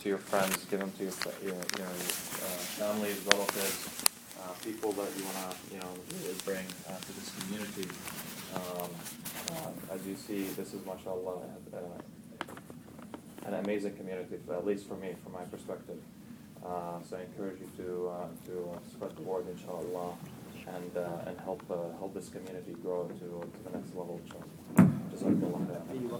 to your friends, give them to your families, relatives, people that you want to really bring to this community. As you see, this is, mashallah, an amazing community, at least for me, from my perspective. So I encourage you to spread the word, inshallah, and help this community grow to the next level, inshallah. Jazakallah khair.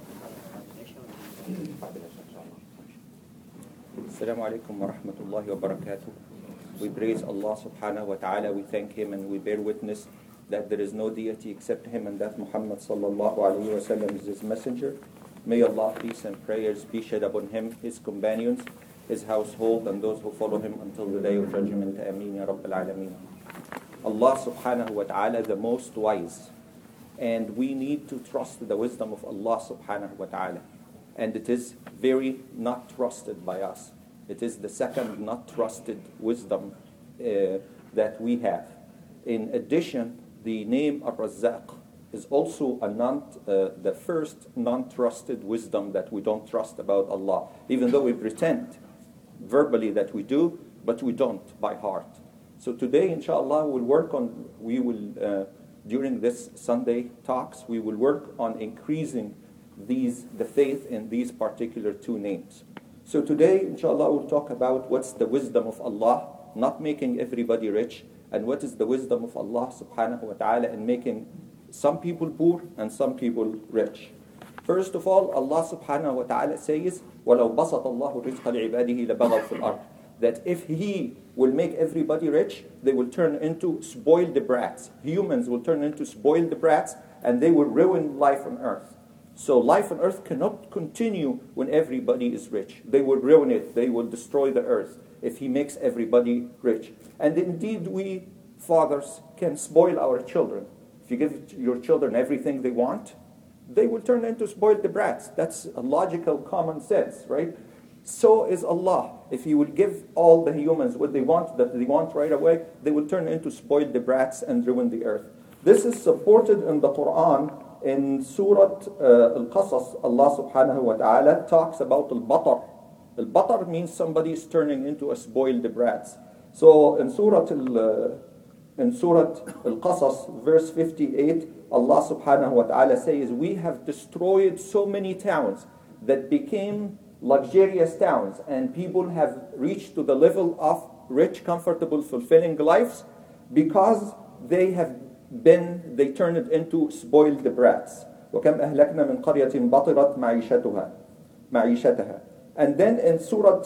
Assalamu alaikum wa rahmatullahi wa barakatuh. We praise Allah subhanahu wa ta'ala, we thank Him, and we bear witness that there is no deity except Him, and that Muhammad sallallahu alayhi wa sallam is His messenger. May Allah, peace and prayers be shed upon Him, His companions, His household, and those who follow Him until the day of judgment. Ameen ya Rabbil Alameen. Allah subhanahu wa ta'ala, the most wise, and we need to trust the wisdom of Allah subhanahu wa ta'ala. And it is very not trusted by us. It is the second not trusted wisdom that we have. In addition, the name Ar-Razzaq is also the first non-trusted wisdom that we don't trust about Allah, even though we pretend verbally that we do, but we don't by heart. So today, inshallah, during this Sunday talks, we will work on increasing the faith in these particular two names. So today, inshallah, we'll talk about what's the wisdom of Allah, not making everybody rich, and what is the wisdom of Allah subhanahu wa ta'ala in making some people poor and some people rich. First of all, Allah subhanahu wa ta'ala says, وَلَوْ بَسَطَ اللَّهُ رِزْقَ لِعِبَادِهِ لَبَغَوْا فِي الْأَرْضِ, that if He will make everybody rich, they will turn into spoiled brats. Humans will turn into spoiled brats, and they will ruin life on earth. So life on earth cannot continue when everybody is rich. They will ruin it. They will destroy the earth if He makes everybody rich. And indeed, we fathers can spoil our children. If you give your children everything they want, they will turn into spoiled brats. That's a logical common sense, right? So is Allah. If He will give all the humans what they want, that they want right away, they will turn into spoiled brats and ruin the earth. This is supported in the Quran. In Surah Al-Qasas, Allah subhanahu wa ta'ala talks about al-batar. Al-batar means somebody is turning into a spoiled brats. So in Surah Al-Qasas, verse 58, Allah subhanahu wa ta'ala says, we have destroyed so many towns that became luxurious towns, and people have reached to the level of rich, comfortable, fulfilling lives because they turned it into spoiled brats. وَكَمْ أَهْلَكْنَا مِنْ قَرْيَةٍ بَطِرَتْ مَعِيشَتَهَا. And then in Surah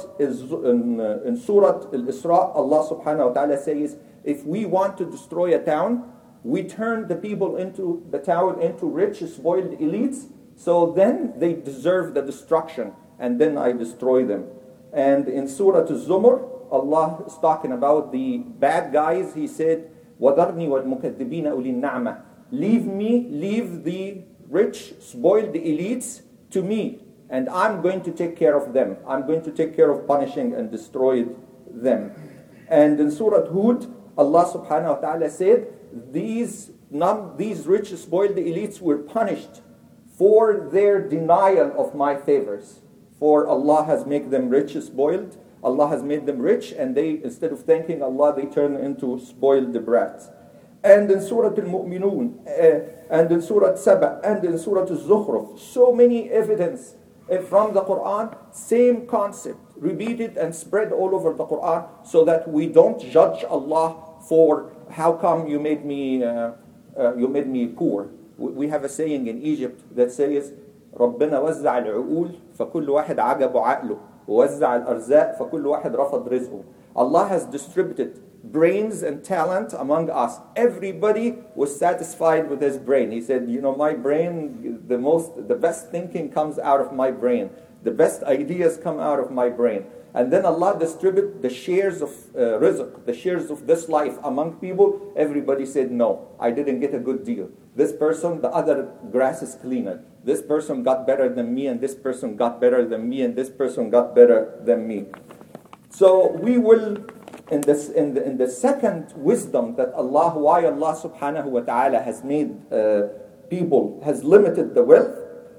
Al-Isra, Allah subhanahu wa ta'ala says, if we want to destroy a town, we turn the people into the town into rich, spoiled elites, so then they deserve the destruction, and then I destroy them. And in Surah Al-Zumar, Allah is talking about the bad guys. He said, وَذَرْنِي وَالْمُكَذِّبِينَ أُولِي النَّعْمَةِ, leave the rich, spoiled elites to me, and I'm going to take care of them. I'm going to take care of punishing and destroying them. And in Surah Hud, Allah subhanahu wa ta'ala said, these rich, spoiled elites were punished for their denial of my favors. For Allah has made them rich, spoiled. Allah has made them rich, and they, instead of thanking Allah, they turn into spoiled brats. And in Surah Al-Mu'minun, and in Surah Saba, and in Surah Al-Zukhruf, so many evidence from the Quran, same concept, repeated and spread all over the Quran, so that we don't judge Allah for how come you made me poor. We have a saying in Egypt that says, ربنا وزع العقول فكل واحد عجب عقله ووزع الأرزاق فكل واحد رفض رزقه. Allah has distributed brains and talent among us. Everybody was satisfied with his brain. He said, my brain, the best thinking comes out of my brain. The best ideas come out of my brain. And then Allah distributed the shares of rizq, the shares of this life among people. Everybody said, no, I didn't get a good deal. This person, the other grass is cleaner. This person got better than me, and this person got better than me, and this person got better than me. So we will, in the second wisdom that why Allah subhanahu wa ta'ala has made people, has limited the wealth,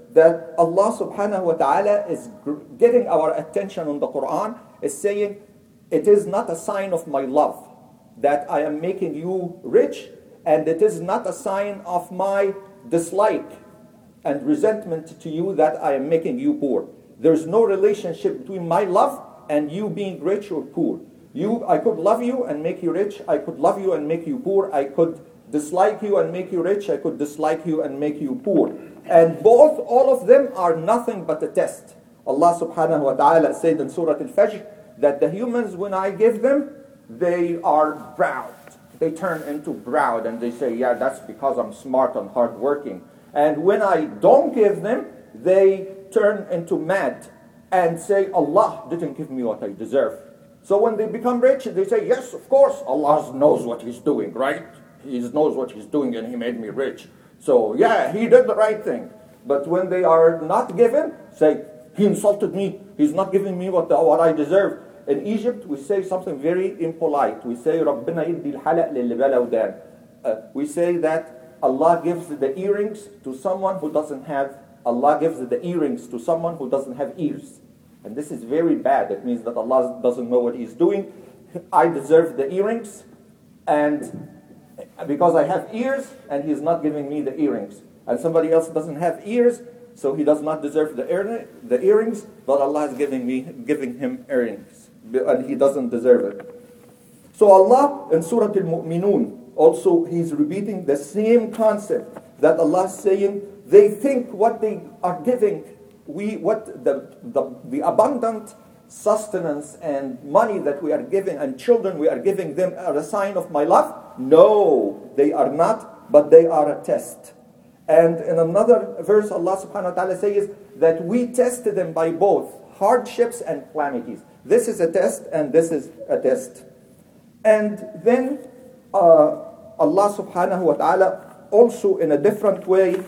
that Allah subhanahu wa ta'ala is getting our attention on the Quran, is saying, it is not a sign of my love that I am making you rich, and it is not a sign of my dislike and resentment to you that I am making you poor. There's no relationship between my love and you being rich or poor. I could love you and make you rich. I could love you and make you poor. I could dislike you and make you rich. I could dislike you and make you poor. And all of them are nothing but a test. Allah subhanahu wa ta'ala said in Surah Al-Fajr that the humans, when I give them, they are proud. They turn into proud and they say, yeah, that's because I'm smart and hardworking. And when I don't give them, they turn into mad and say, Allah didn't give me what I deserve. So when they become rich, they say, yes, of course, Allah knows what He's doing, right? He knows what He's doing and He made me rich. So yeah, He did the right thing. But when they are not given, say, He insulted me. He's not giving me what I deserve. In Egypt, we say something very impolite. We say, رَبِّنَا يِدِّي الْحَلَقْ لِلِّ بَلَوْدَانِ. We say that Allah gives the earrings to someone who doesn't have, Allah gives the earrings to someone who doesn't have ears. And this is very bad. It means that Allah doesn't know what He's doing. I deserve the earrings, and because I have ears, and He's not giving me the earrings. And somebody else doesn't have ears, so he does not deserve the earrings, but Allah is giving him earrings, and he doesn't deserve it. So Allah in Surah Al-Mu'minun, also He's repeating the same concept that Allah is saying, they think what they are giving, the abundant sustenance and money that we are giving and children we are giving them are a sign of my love? No, they are not, but they are a test. And in another verse, Allah subhanahu wa ta'ala says that we tested them by both hardships and calamities. This is a test and this is a test. And then Allah subhanahu wa ta'ala also in a different way,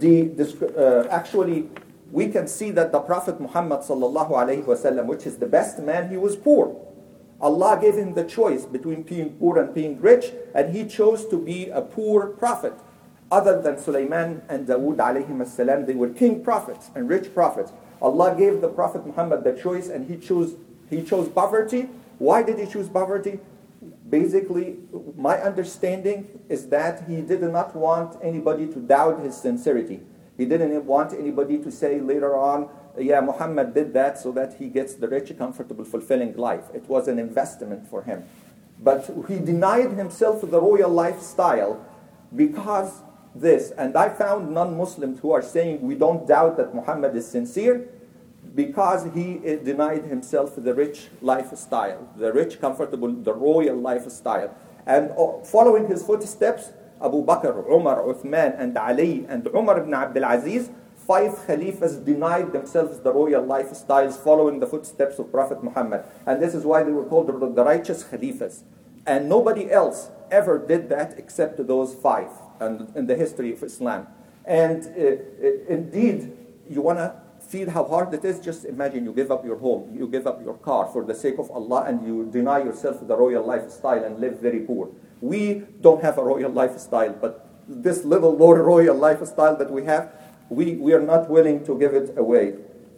actually we can see that the Prophet Muhammad sallallahu alayhi wa sallam, which is the best man, he was poor. Allah gave him the choice between being poor and being rich, and he chose to be a poor prophet. Other than Sulaiman and Dawood alayhim as-salam, they were king prophets and rich prophets. Allah gave the Prophet Muhammad the choice, and he chose poverty. Why did he choose poverty? Basically, my understanding is that he did not want anybody to doubt his sincerity. He didn't want anybody to say later on, yeah, Muhammad did that so that he gets the rich, comfortable, fulfilling life. It was an investment for him. But he denied himself the royal lifestyle because this. And I found non-Muslims who are saying we don't doubt that Muhammad is sincere because he denied himself the rich lifestyle, the rich, comfortable, the royal lifestyle. And following his footsteps, Abu Bakr, Umar, Uthman, and Ali, and Umar ibn Abdul Aziz, 5 Khalifas denied themselves the royal lifestyles following the footsteps of Prophet Muhammad. And this is why they were called the righteous Khalifas. And nobody else ever did that except those 5 in the history of Islam. And indeed, you want to feel how hard it is? Just imagine you give up your home, you give up your car for the sake of Allah, and you deny yourself the royal lifestyle and live very poor. We don't have a royal lifestyle, but this little royal lifestyle that we have, we are not willing to give it away.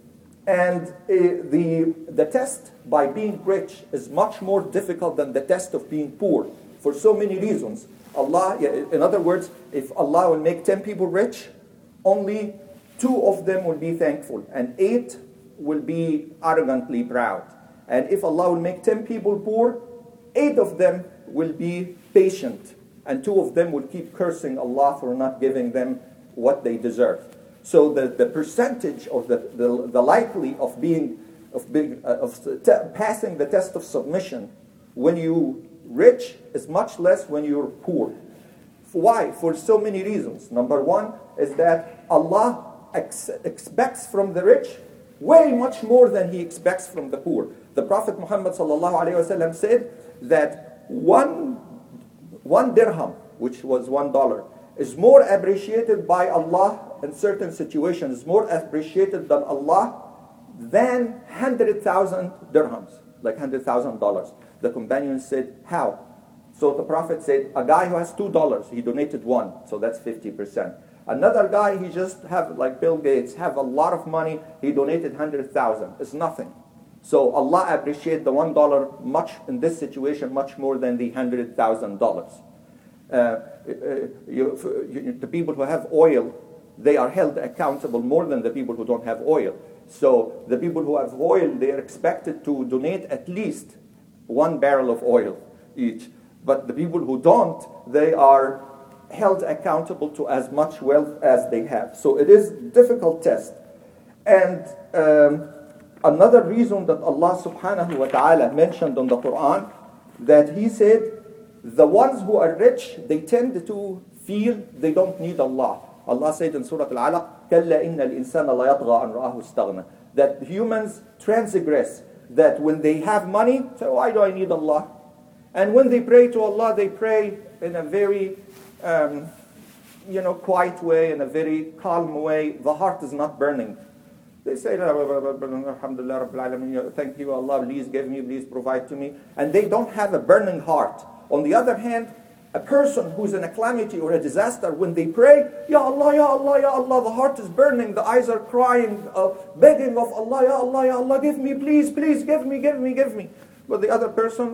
And the test by being rich is much more difficult than the test of being poor for so many reasons. Allah, in other words, if Allah will make 10 people rich, only 2 of them will be thankful, and 8 will be arrogantly proud. And if Allah will make 10 people poor, 8 of them will be patient, and 2 of them will keep cursing Allah for not giving them what they deserve. So the percentage of the likely of passing the test of submission when you rich is much less when you're poor. Why? For so many reasons. Number 1 is that Allah expects from the rich way much more than He expects from the poor. The Prophet Muhammad sallallahu alaihi wasallam said that one dirham, which was $1, is more appreciated by Allah in certain situations, is more appreciated than Allah than 100,000 dirhams, like $100,000. The companion said, how? So the Prophet said, a guy who has $2, he donated 1, so that's 50%. Another guy, he just have, like Bill Gates, have a lot of money. He donated 100,000. It's nothing. So Allah appreciates the $1 much in this situation much more than the $100,000. The people who have oil, they are held accountable more than the people who don't have oil. So the people who have oil, they are expected to donate at least 1 barrel of oil each. But the people who don't, they are held accountable to as much wealth as they have. So it is a difficult test. And another reason that Allah subhanahu wa ta'ala mentioned in the Quran, that He said, the ones who are rich, they tend to feel they don't need Allah. Allah said in Surah Al-Alaq, كَلَّا إِنَّ الْإِنسَانَ لَيَطْغَى أَنْ رَآهُ اسْتَغْنَى, that humans transgress, that when they have money, say, why do I need Allah? And when they pray to Allah, they pray in a very quiet way, in a very calm way. The heart is not burning. They say, Alhamdulillah, Rabbil Alameen, thank you, Allah, please give me, please provide to me. And they don't have a burning heart. On the other hand, a person who's in a calamity or a disaster, when they pray, Ya Allah, Ya Allah, Ya Allah, the heart is burning, the eyes are crying, begging of Allah, Ya Allah, Ya Allah, give me, please, please, give me, give me, give me. But the other person,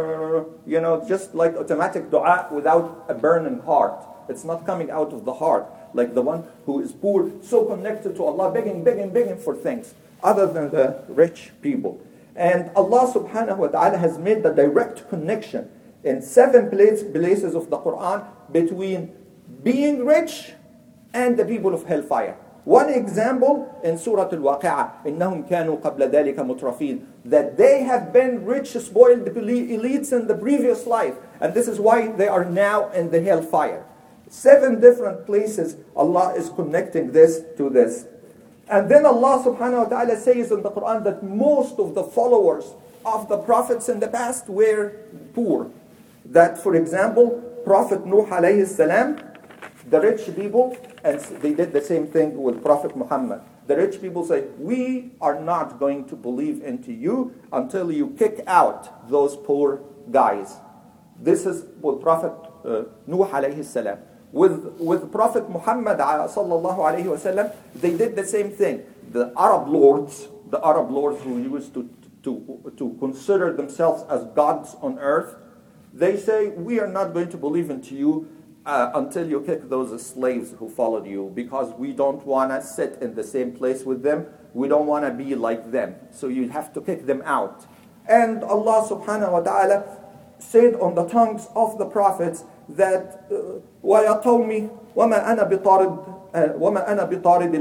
just like automatic dua without a burning heart. It's not coming out of the heart. Like the one who is poor, so connected to Allah, begging, begging, begging for things, other than the rich people. And Allah subhanahu wa ta'ala has made the direct connection in 7 places of the Quran between being rich and the people of hellfire. One example in Surah Al-Waqi'ah, إِنَّهُمْ كَانُوا قَبْلَ ذَلِكَ مُتْرَفِينَ, that they have been rich, spoiled elites in the previous life, and this is why they are now in the hellfire. 7 different places Allah is connecting this to this. And then Allah subhanahu wa ta'ala says in the Quran that most of the followers of the prophets in the past were poor. That, for example, Prophet Nuh alayhi salam, the rich people, and they did the same thing with Prophet Muhammad. The rich people say, we are not going to believe into you until you kick out those poor guys. This is with Prophet Nuh alayhi salam. With Prophet Muhammad sallallahu alayhi wasallam, they did the same thing. The Arab lords who used to consider themselves as gods on earth, they say, we are not going to believe into you until you kick those slaves who followed you, because we don't want to sit in the same place with them. We don't want to be like them. So you have to kick them out. And Allah subhanahu wa ta'ala said on the tongues of the prophets that وَيَا قَوْمِ وَمَا أَنَا بِطَارِدِ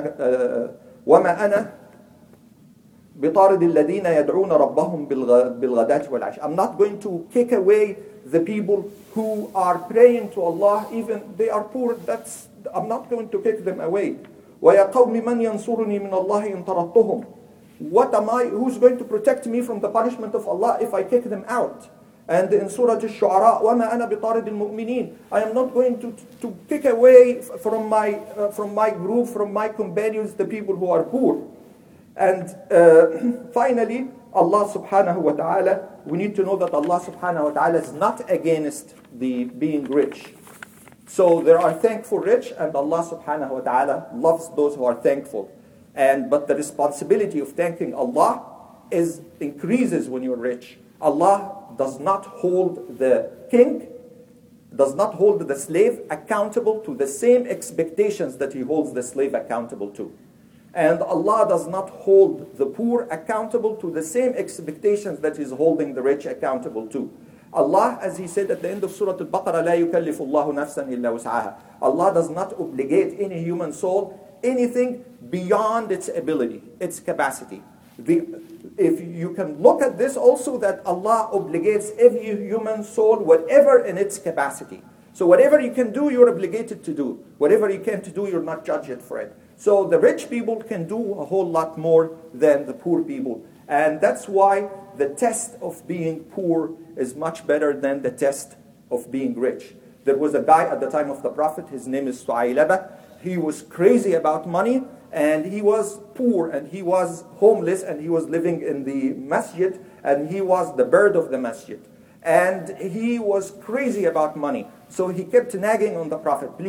الَّذِينَ يَدْعُونَ رَبَّهُمْ بِالْغَدَاةِ وَالْعَشِيِّ. I'm not going to kick away the people who are praying to Allah, even they are poor. I'm not going to kick them away. وَيَا قَوْمِ مَنْ يَنْصُرُنِي مِنَ اللَّهِ إِنْ طَرَدتُّهُمْ. What am I? Who's going to protect me from the punishment of Allah if I kick them out? And in Surah Al-Shu'ara, وَمَا أَنَا بِطَارِدِ الْمُؤْمِنِينَ. I am not going to kick away from my group, from my companions, the people who are poor. And finally, Allah subhanahu wa ta'ala, we need to know that Allah subhanahu wa ta'ala is not against the being rich. So there are thankful rich, and Allah subhanahu wa ta'ala loves those who are thankful. But the responsibility of thanking Allah increases when you're rich. Allah does not hold the king, does not hold the slave accountable to the same expectations that he holds the slave accountable to. And Allah does not hold the poor accountable to the same expectations that He's holding the rich accountable to. Allah, as He said at the end of Surah Al-Baqarah, لا يكلف الله نفسا إلا وسعها. Allah does not obligate any human soul anything beyond its ability, its capacity. If you can look at this also, that Allah obligates every human soul whatever in its capacity. So whatever you can do, you're obligated to do. Whatever you can't do, you're not judged for it. So the rich people can do a whole lot more than the poor people. And that's why the test of being poor is much better than the test of being rich. There was a guy at the time of the Prophet, his name is Su'aylaba. He was crazy about money, and he was poor, and he was homeless, and he was living in the masjid, and he was the bird of the masjid. And he was crazy about money. So he kept nagging on the Prophet, please,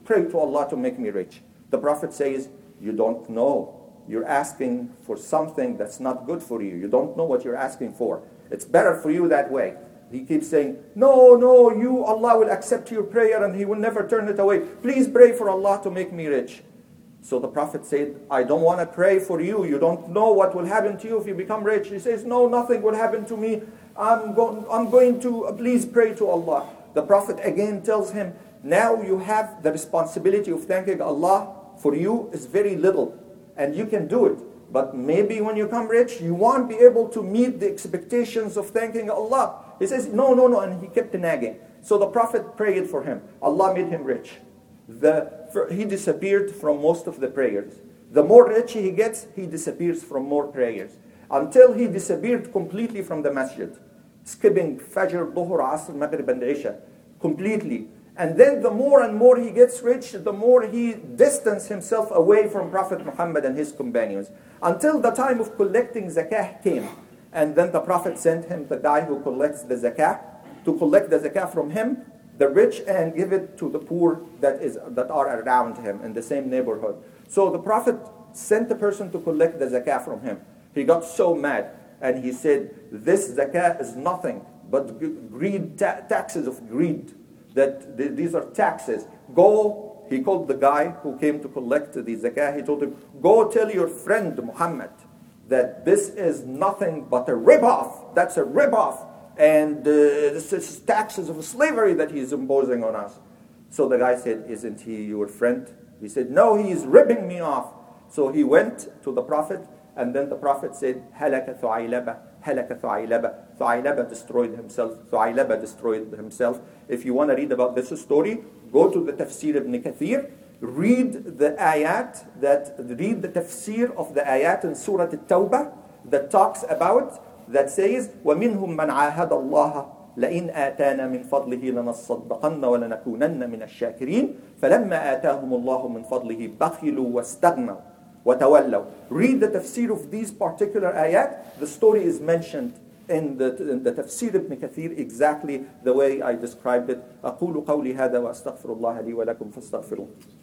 pray to Allah to make me rich. The Prophet says, you don't know. You're asking for something that's not good for you. You don't know what you're asking for. It's better for you that way. He keeps saying, no, Allah will accept your prayer and He will never turn it away. Please pray for Allah to make me rich. So the Prophet said, I don't want to pray for you. You don't know what will happen to you if you become rich. He says, no, nothing will happen to me. I'm going to, please pray to Allah. The Prophet again tells him, now you have the responsibility of thanking Allah. For you is very little and you can do it. But maybe when you become rich, you won't be able to meet the expectations of thanking Allah. He says, no, and he kept nagging. So the Prophet prayed for him. Allah made him rich. He disappeared from most of the prayers. The more rich he gets, he disappears from more prayers. Until he disappeared completely from the masjid. Skipping Fajr, Dhuhr, Asr, Maghrib and Isha. Completely. And then the more and more he gets rich, the more he distances himself away from Prophet Muhammad and his companions. Until the time of collecting zakah came. And then the Prophet sent him the guy who collects the zakah, to collect the zakah from him, the rich, and give it to the poor that are around him in the same neighborhood. So the Prophet sent a person to collect the zakah from him. He got so mad and he said, this zakah is nothing but greed, taxes of greed. That these are taxes. Go, he called the guy who came to collect the zakah, he told him, go tell your friend Muhammad that this is nothing but a rip-off. That's a rip-off. And this is taxes of slavery that he's imposing on us. So the guy said, isn't he your friend? He said, no, he is ripping me off. So he went to the Prophet, and then the Prophet said, halaka Thu'aylaba, halaka Thu'aylaba. Thu'aylaba destroyed himself. Thu'aylaba destroyed himself. If you want to read about this story, go to the Tafsir ibn Kathir, read the tafsir of the ayat in Surah At-Tawbah that talks about, that says, وَمِنْهُمْ مَنْ عَاهَدَ اللَّهَ لَإِنْ آتَانَا مِنْ فَضْلِهِ لَنَصَّدَّقَنَّ وَلَنَكُونَنَّ مِنَ الشَّاكِرِينَ فَلَمَّا آتَاهُمُ اللَّهُ مِنْ فَضْلِهِ بَخِلُوا وَاسْتَغْنَوْا وَتَوَلَّوْا. Read the tafsir of these particular ayat. The story is mentioned in the Tafsir ibn Kathir exactly the way I described it. أقول قولي هذا وأستغفر الله لي ولكم فاستغفروه.